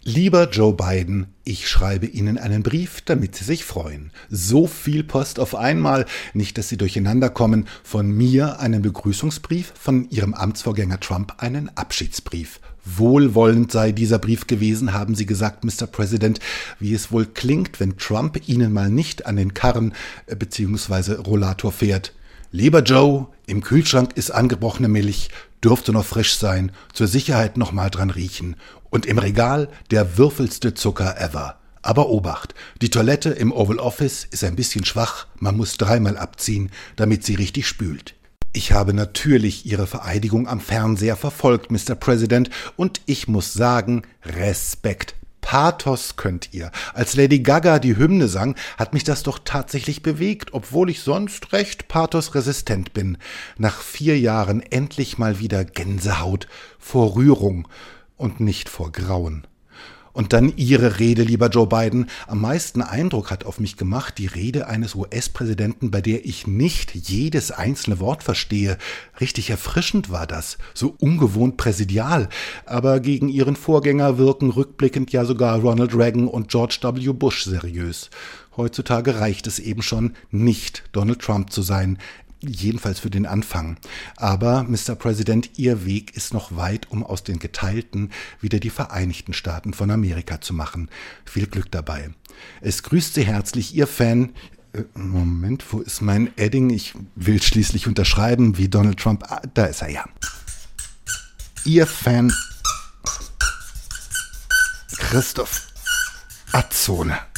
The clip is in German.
Lieber Joe Biden, ich schreibe Ihnen einen Brief, damit Sie sich freuen. So viel Post auf einmal, nicht, dass Sie durcheinander kommen. Von mir einen Begrüßungsbrief, von Ihrem Amtsvorgänger Trump einen Abschiedsbrief. Wohlwollend sei dieser Brief gewesen, haben Sie gesagt, Mr. President, wie es wohl klingt, wenn Trump Ihnen mal nicht an den Karren bzw. Rollator fährt. Lieber Joe, im Kühlschrank ist angebrochene Milch, dürfte noch frisch sein, zur Sicherheit noch mal dran riechen. Und im Regal der würfelste Zucker ever. Aber Obacht, die Toilette im Oval Office ist ein bisschen schwach, man muss 3-mal abziehen, damit sie richtig spült. Ich habe natürlich Ihre Vereidigung am Fernseher verfolgt, Mr. President, und ich muss sagen, Respekt. Pathos könnt ihr. Als Lady Gaga die Hymne sang, hat mich das doch tatsächlich bewegt, obwohl ich sonst recht pathosresistent bin. Nach 4 Jahren endlich mal wieder Gänsehaut vor Rührung und nicht vor Grauen. Und dann Ihre Rede, lieber Joe Biden. Am meisten Eindruck hat auf mich gemacht die Rede eines US-Präsidenten, bei der ich nicht jedes einzelne Wort verstehe. Richtig erfrischend war das, so ungewohnt präsidial. Aber gegen Ihren Vorgänger wirken rückblickend ja sogar Ronald Reagan und George W. Bush seriös. Heutzutage reicht es eben schon, nicht Donald Trump zu sein. Jedenfalls für den Anfang. Aber, Mr. President, Ihr Weg ist noch weit, um aus den Geteilten wieder die Vereinigten Staaten von Amerika zu machen. Viel Glück dabei. Es grüßt Sie herzlich Ihr Fan. Moment, wo ist mein Edding? Ich will schließlich unterschreiben, wie Donald Trump. Ah, da ist er ja. Ihr Fan Christoph Azzone.